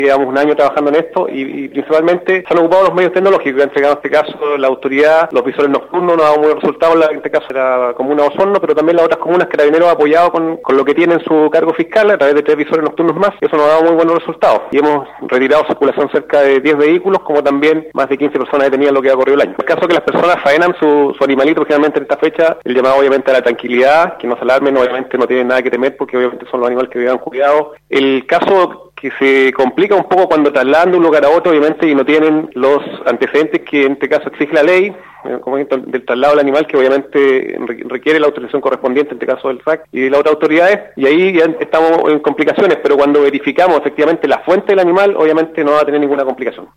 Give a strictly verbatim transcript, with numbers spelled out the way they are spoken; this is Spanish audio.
Llevamos un año trabajando en esto y, y principalmente se han ocupado los medios tecnológicos, que han entregado en este caso la autoridad, los visores nocturnos, nos ha dado muy buenos resultados, en este caso la comuna de Osorno, pero también las otras comunas que Carabineros ha apoyado con, con lo que tiene en su cargo fiscal a través de tres visores nocturnos más, y eso nos ha dado muy buenos resultados. Y hemos retirado circulación cerca de diez vehículos, como también más de quince personas detenidas lo que ha corrido el año. En el caso que las personas faenan su, su animalito, generalmente en esta fecha, el llamado obviamente a la tranquilidad, que no se alarmen, obviamente no tienen nada que temer, porque obviamente son los animales que deben cuidado. El caso que se complica un poco cuando trasladan de un lugar a otro, obviamente, y no tienen los antecedentes que en este caso exige la ley, como del traslado del animal, que obviamente requiere la autorización correspondiente, en este caso del S A C y de las otras autoridades, y ahí ya estamos en complicaciones, pero cuando verificamos efectivamente la fuente del animal, obviamente no va a tener ninguna complicación.